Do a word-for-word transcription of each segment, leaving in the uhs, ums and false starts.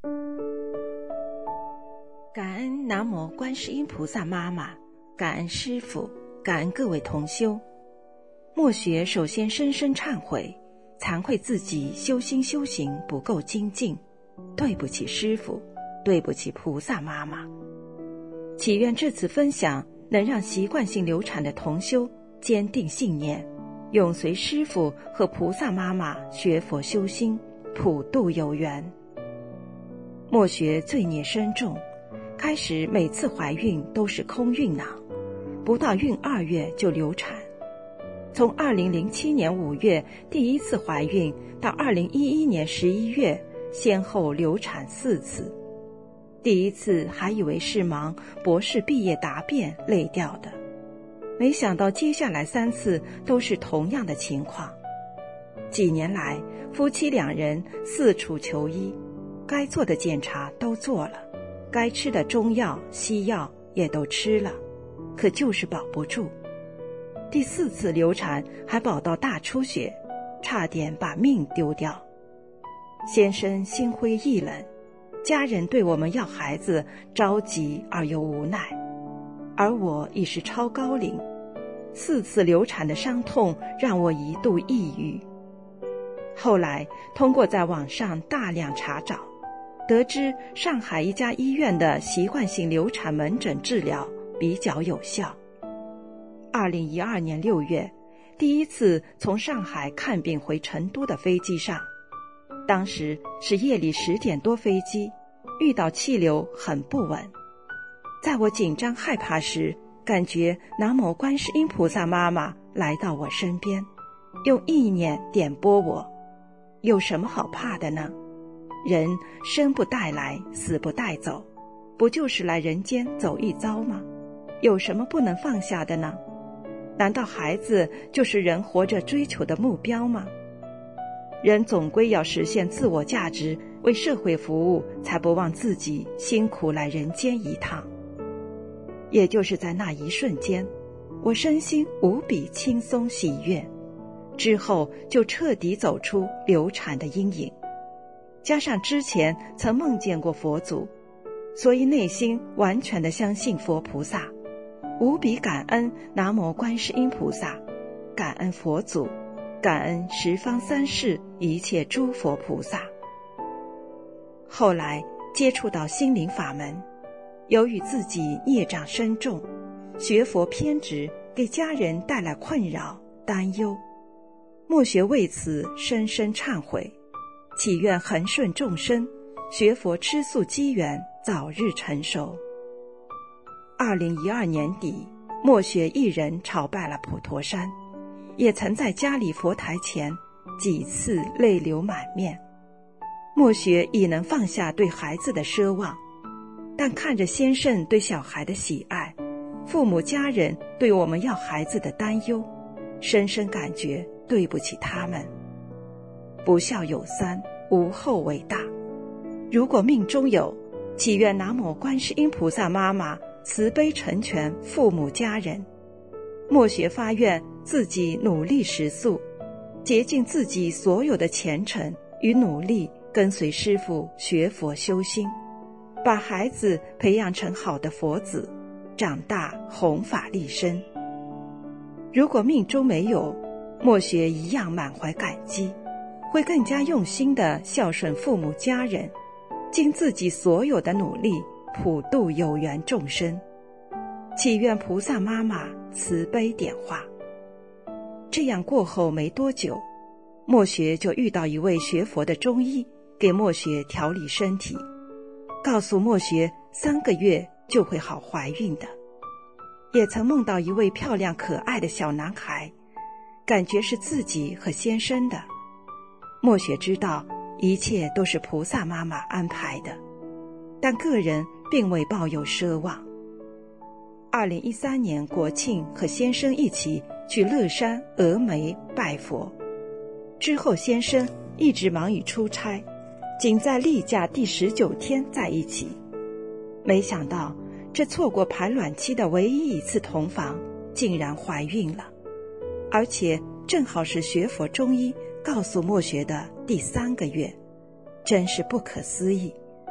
感恩南无观世音菩萨妈妈，感恩师父，感恩各位同修。默学首先深深忏悔，惭愧自己修心修行不够精进，对不起师父，对不起菩萨妈妈。祈愿这次分享能让习惯性流产的同修坚定信念，永随师父和菩萨妈妈学佛修心，普度有缘。默学罪孽深重，开始每次怀孕都是空孕囊，不到孕二月就流产。从二零零七年五月第一次怀孕到二零一一年十一月，先后流产四次。第一次还以为是忙博士毕业答辩累掉的，没想到接下来三次都是同样的情况。几年来，夫妻两人四处求医，该做的检查都做了，该吃的中药西药也都吃了，可就是保不住。第四次流产还保到大出血，差点把命丢掉。先生心灰意冷，家人对我们要孩子着急而又无奈，而我已是超高龄，四次流产的伤痛让我一度抑郁。后来通过在网上大量查找，得知上海一家医院的习惯性流产门诊治疗比较有效。二零一二年六月，第一次从上海看病回成都的飞机上，当时是夜里十点多飞机，遇到气流很不稳。在我紧张害怕时，感觉南无观世音菩萨妈妈来到我身边，用意念点拨我。有什么好怕的呢？人生不带来，死不带走，不就是来人间走一遭吗？有什么不能放下的呢？难道孩子就是人活着追求的目标吗？人总归要实现自我价值，为社会服务，才不忘自己辛苦来人间一趟。也就是在那一瞬间，我身心无比轻松喜悦，之后就彻底走出流产的阴影。加上之前曾梦见过佛祖，所以内心完全的相信佛菩萨，无比感恩南无观世音菩萨，感恩佛祖，感恩十方三世一切诸佛菩萨。后来接触到心灵法门，由于自己业障深重，学佛偏执，给家人带来困扰担忧，默学为此深深忏悔，祈愿恒顺众生，学佛吃素机缘早日成熟。二零一二年底，默学一人朝拜了普陀山，也曾在家里佛台前几次泪流满面。默学已能放下对孩子的奢望，但看着先生对小孩的喜爱，父母家人对我们要孩子的担忧，深深感觉对不起他们。不孝有三，无后为大。如果命中有，祈愿南无观世音菩萨妈妈慈悲成全父母家人。默学发愿自己努力食素，竭尽自己所有的虔诚与努力，跟随师父学佛修心，把孩子培养成好的佛子，长大弘法利生。如果命中没有，默学一样满怀感激，会更加用心地孝顺父母家人，尽自己所有的努力普度有缘众生，祈愿菩萨妈妈慈悲点化。这样过后没多久，默学就遇到一位学佛的中医，给默学调理身体，告诉默学三个月就会好怀孕的。也曾梦到一位漂亮可爱的小男孩，感觉是自己和先生的。默学知道一切都是菩萨妈妈安排的，但个人并未抱有奢望。二零一三年国庆和先生一起去乐山峨眉拜佛，之后先生一直忙于出差，仅在例假第十九天在一起。没想到这错过排卵期的唯一一次同房，竟然怀孕了，而且正好是学佛中医告诉默学的第三个月，真是不可思议。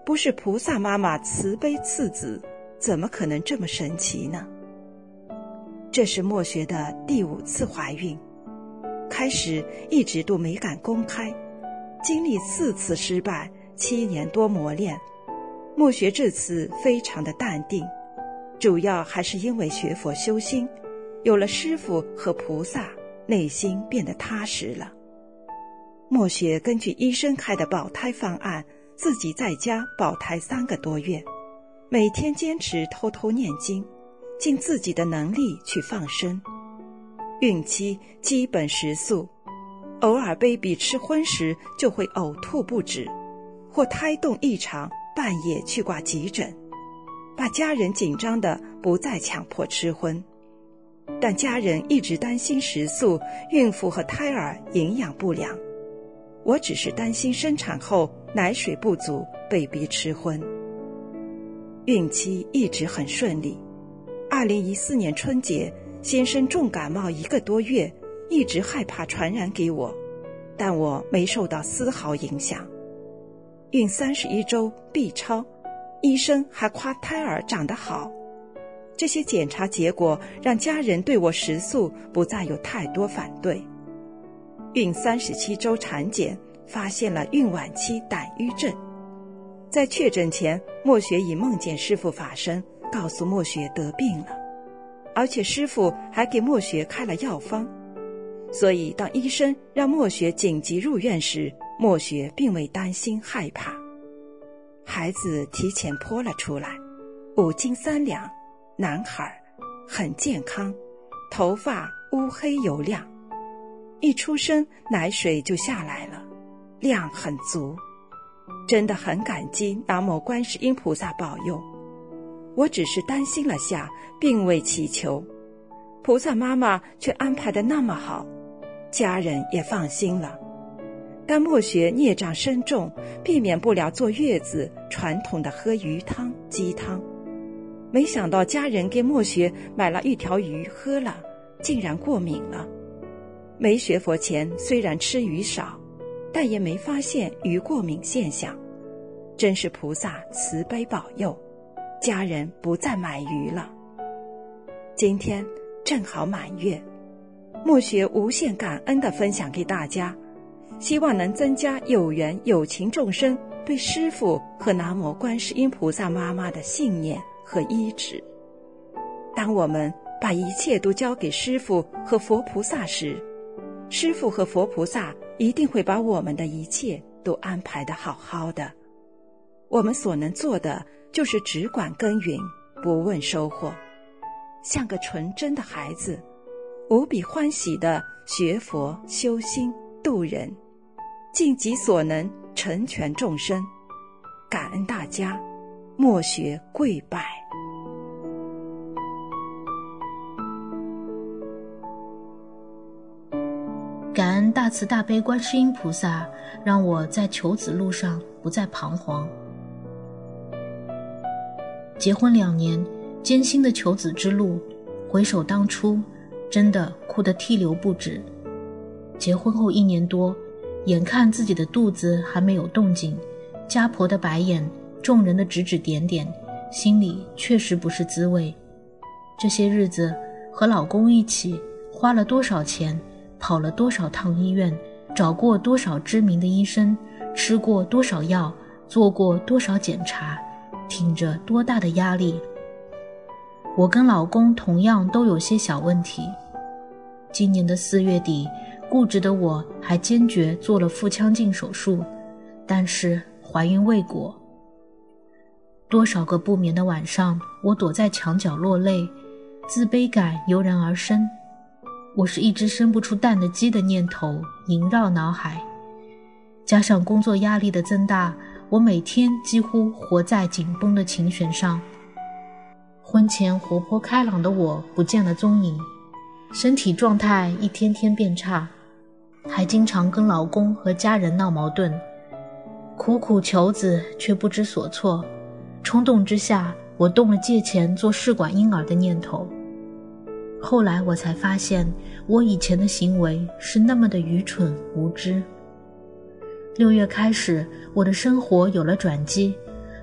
不是菩萨妈妈慈悲赐子，怎么可能这么神奇呢？这是默学的第五次怀孕，开始一直都没敢公开，经历四次失败，七年多磨练，默学这次非常的淡定，主要还是因为学佛修心，有了师父和菩萨，内心变得踏实了。默学根据医生开的保胎方案，自己在家保胎三个多月，每天坚持偷偷念经，尽自己的能力去放生。孕期基本食素，偶尔 baby 吃荤时就会呕吐不止，或胎动异常，半夜去挂急诊，把家人紧张的不再强迫吃荤。但家人一直担心食素，孕妇和胎儿营养不良。我只是担心生产后奶水不足，被逼吃荤。孕期一直很顺利。二零一四年春节，先生重感冒一个多月，一直害怕传染给我，但我没受到丝毫影响。孕三十一周 B 超，医生还夸胎儿长得好。这些检查结果让家人对我食素不再有太多反对。孕三十七周产检，发现了孕晚期胆盂症。在确诊前，默学已梦见师父法身，告诉默学得病了，而且师父还给默学开了药方。所以当医生让默学紧急入院时，默学并未担心害怕。孩子提前剖了出来，五斤三两，男孩，很健康，头发乌黑油亮。一出生奶水就下来了，量很足，真的很感激南无观世音菩萨保佑。我只是担心了下，并未祈求，菩萨妈妈却安排得那么好，家人也放心了。但默学孽障深重，避免不了坐月子传统的喝鱼汤鸡汤。没想到家人给默学买了一条鱼喝了，竟然过敏了。没学佛前虽然吃鱼少，但也没发现鱼过敏现象，真是菩萨慈悲保佑，家人不再买鱼了。今天正好满月，默学无限感恩地分享给大家，希望能增加有缘有情众生对师父和南无观世音菩萨妈妈的信念和依止。当我们把一切都交给师父和佛菩萨时，师父和佛菩萨一定会把我们的一切都安排得好好的。我们所能做的就是只管耕耘，不问收获，像个纯真的孩子，无比欢喜地学佛修心度人，尽己所能成全众生。感恩大家，默学跪拜。 感恩大慈大悲观世音菩萨，让我在求子路上不再彷徨。结婚两年，艰辛的求子之路，回首当初，真的哭得涕流不止。结婚后一年多，眼看自己的肚子还没有动静，家婆的白眼，众人的指指点点，心里确实不是滋味。这些日子和老公一起花了多少钱，跑了多少趟医院，找过多少知名的医生，吃过多少药，做过多少检查，挺着多大的压力。我跟老公同样都有些小问题。今年的四月底，固执的我还坚决做了腹腔镜手术，但是怀孕未果。多少个不眠的晚上，我躲在墙角落泪，自卑感油然而生。我是一只生不出蛋的鸡的念头萦绕脑海，加上工作压力的增大，我每天几乎活在紧绷的琴弦上。婚前活泼开朗的我不见了踪影，身体状态一天天变差，还经常跟老公和家人闹矛盾，苦苦求子却不知所措。冲动之下，我动了借钱做试管婴儿的念头。后来我才发现，我以前的行为是那么的愚蠢无知。六月开始，我的生活有了转机，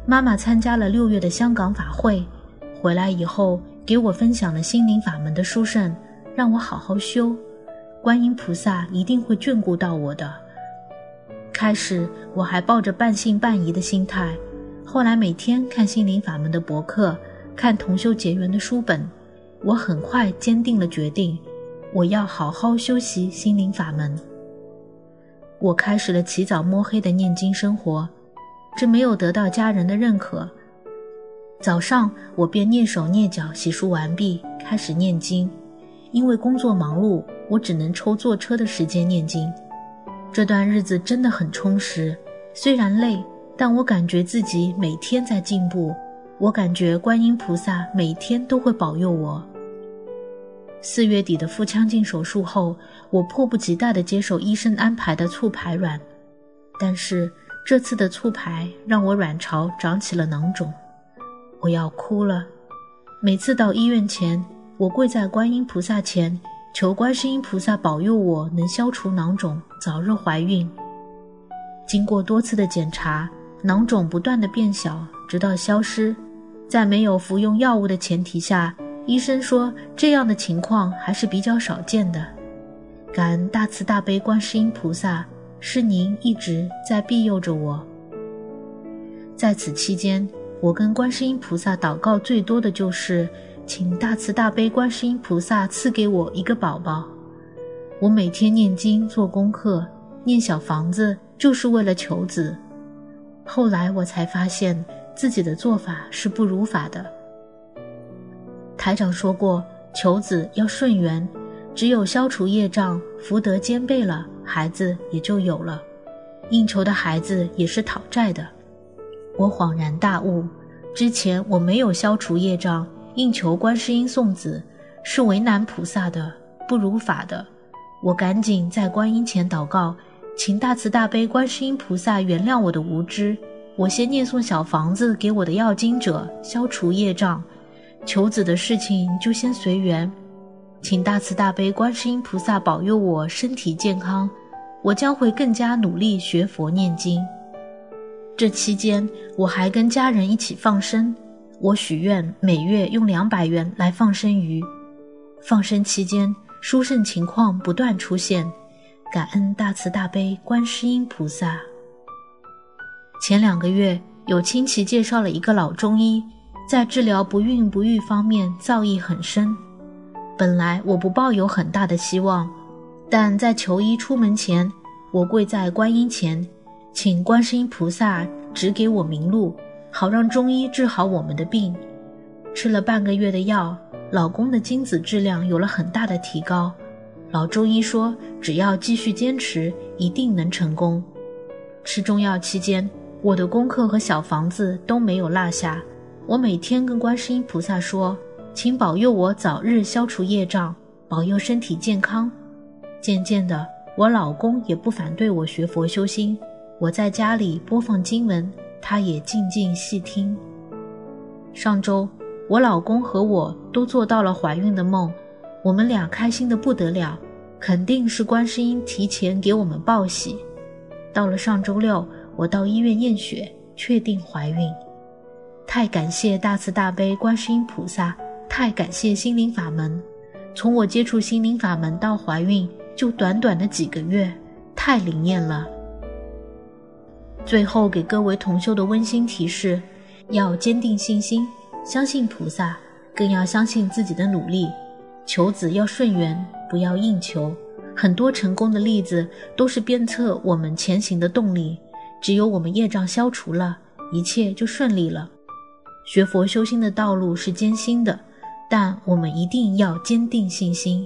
妈妈参加了六月的香港法会，回来以后给我分享了心灵法门的书圣，让我好好修，观音菩萨一定会眷顾到我的。开始我还抱着半信半疑的心态，后来每天看心灵法门的博客，看同修结缘的书本，我很快坚定了决定，我要好好修习心灵法门。我开始了起早摸黑的念经生活，这没有得到家人的认可。早上我便蹑手蹑脚洗漱完毕，开始念经。因为工作忙碌，我只能抽坐车的时间念经。这段日子真的很充实，虽然累，但我感觉自己每天在进步，我感觉观音菩萨每天都会保佑我。四月底的腹腔镜手术后，我迫不及待地接受医生安排的促排卵，但是这次的促排让我卵巢长起了囊肿，我要哭了。每次到医院前，我跪在观音菩萨前，求观世音菩萨保佑我能消除囊肿，早日怀孕。经过多次的检查，囊肿不断地变小，直到消失。在没有服用药物的前提下，医生说这样的情况还是比较少见的。感恩大慈大悲观世音菩萨，是您一直在庇佑着我。在此期间，我跟观世音菩萨祷告最多的就是请大慈大悲观世音菩萨赐给我一个宝宝。我每天念经做功课，念小房子，就是为了求子。后来我才发现自己的做法是不如法的。台长说过，求子要顺缘，只有消除业障，福德兼备了，孩子也就有了。应求的孩子也是讨债的。我恍然大悟，之前我没有消除业障，应求观世音送子，是为难菩萨的，不如法的。我赶紧在观音前祷告，请大慈大悲观世音菩萨原谅我的无知，我先念诵小房子给我的要经者，消除业障，求子的事情就先随缘，请大慈大悲观世音菩萨保佑我身体健康，我将会更加努力学佛念经。这期间我还跟家人一起放生，我许愿每月用两百元来放生鱼。放生期间殊胜情况不断出现，感恩大慈大悲观世音菩萨。前两个月有亲戚介绍了一个老中医，在治疗不孕不育方面造诣很深。本来我不抱有很大的希望，但在求医出门前，我跪在观音前，请观世音菩萨指给我明路，好让中医治好我们的病。吃了半个月的药，老公的精子质量有了很大的提高。老中医说，只要继续坚持，一定能成功。吃中药期间，我的功课和小房子都没有落下。我每天跟观世音菩萨说，请保佑我早日消除业障，保佑身体健康。渐渐的，我老公也不反对我学佛修心，我在家里播放经文，他也静静细听。上周，我老公和我都做到了怀孕的梦，我们俩开心得不得了，肯定是观世音提前给我们报喜。到了上周六，我到医院验血，确定怀孕。太感谢大慈大悲观世音菩萨，太感谢心灵法门。从我接触心灵法门到怀孕，就短短的几个月，太灵验了。最后给各位同修的温馨提示，要坚定信心，相信菩萨，更要相信自己的努力。求子要顺缘，不要硬求。很多成功的例子都是鞭策我们前行的动力，只有我们业障消除了，一切就顺利了。学佛修心的道路是艰辛的，但我们一定要坚定信心。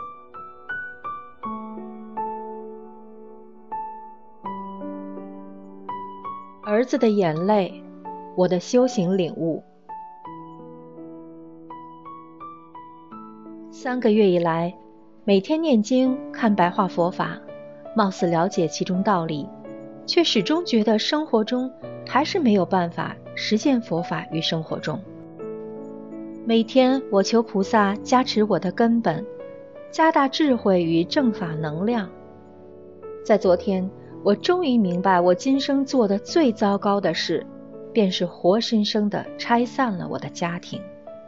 儿子的眼泪，我的修行领悟。三个月以来，每天念经看白话佛法，貌似了解其中道理，却始终觉得生活中还是没有办法实践佛法于生活中。每天我求菩萨加持我的根本，加大智慧与正法能量。在昨天，我终于明白我今生做的最糟糕的事， 便是活生生地拆散了我的家庭。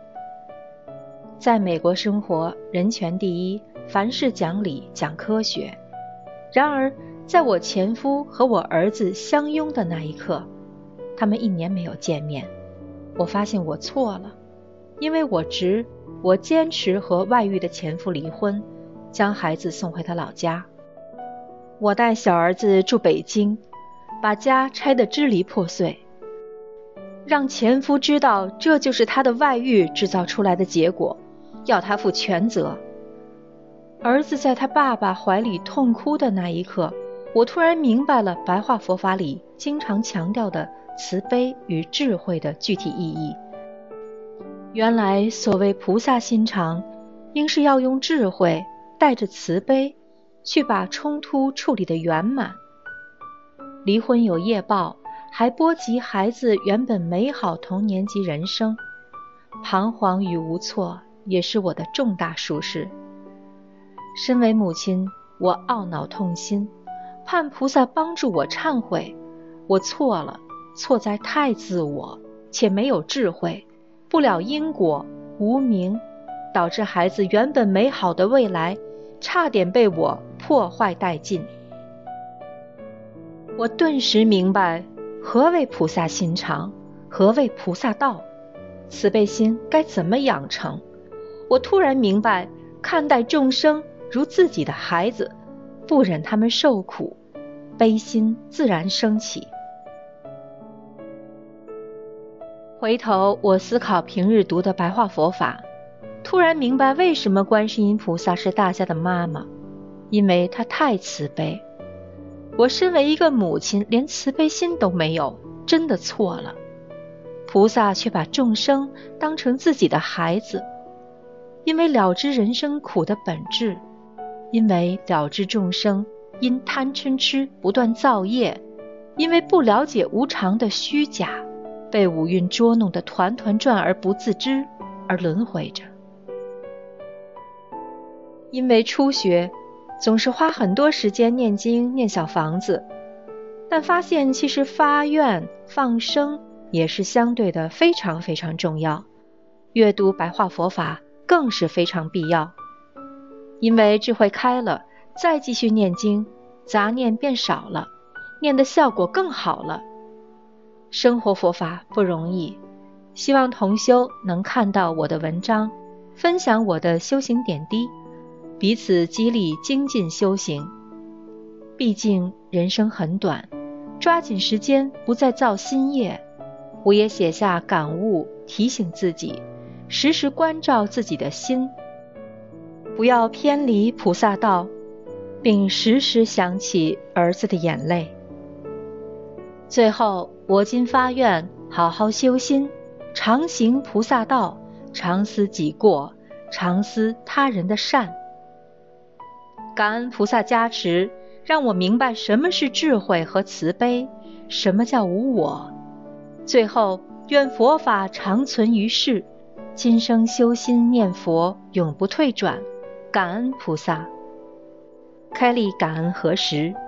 在美国生活，人权第一，凡事讲理讲科学。然而在我前夫和我儿子相拥的那一刻，他们一年没有见面，我发现我错了，因为我执我坚持和外遇的前夫离婚，将孩子送回他老家。我带小儿子住北京，把家拆得支离破碎，让前夫知道这就是他的外遇制造出来的结果，要他负全责。儿子在他爸爸怀里痛哭的那一刻，我突然明白了白话佛法里经常强调的慈悲与智慧的具体意义。原来所谓菩萨心肠，应是要用智慧带着慈悲去把冲突处理得圆满。离婚有业报，还波及孩子原本美好童年及人生，彷徨与无措也是我的重大疏失。身为母亲，我懊恼痛心，盼菩萨帮助我忏悔。我错了，错在太自我，且没有智慧，不了因果，无明，导致孩子原本美好的未来差点被我破坏殆尽。我顿时明白何为菩萨心肠，何为菩萨道，慈悲心该怎么养成。我突然明白，看待众生如自己的孩子，不忍他们受苦，悲心自然升起。回头我思考平日读的白话佛法，突然明白为什么观世音菩萨是大家的妈妈，因为她太慈悲。我身为一个母亲，连慈悲心都没有，真的错了。菩萨却把众生当成自己的孩子，因为了知人生苦的本质，因为了知众生因贪嗔痴不断造业，因为不了解无常的虚假，被五蕴捉弄得团团转而不自知，而轮回着。因为初学，总是花很多时间念经念小房子，但发现其实发愿放生也是相对的非常非常重要，阅读白话佛法更是非常必要。因为智慧开了，再继续念经，杂念变少了，念的效果更好了。生活佛法不容易，希望同修能看到我的文章，分享我的修行点滴，彼此激励精进修行。毕竟人生很短，抓紧时间不再造新业。我也写下感悟，提醒自己时时关照自己的心，不要偏离菩萨道，并时时想起儿子的眼泪。最后我今发愿好好修心，常行菩萨道，常思己过，常思他人的善。感恩菩萨加持，让我明白什么是智慧和慈悲，什么叫无我。最后愿佛法长存于世，今生修心念佛永不退转，感恩菩萨。开立感恩何时？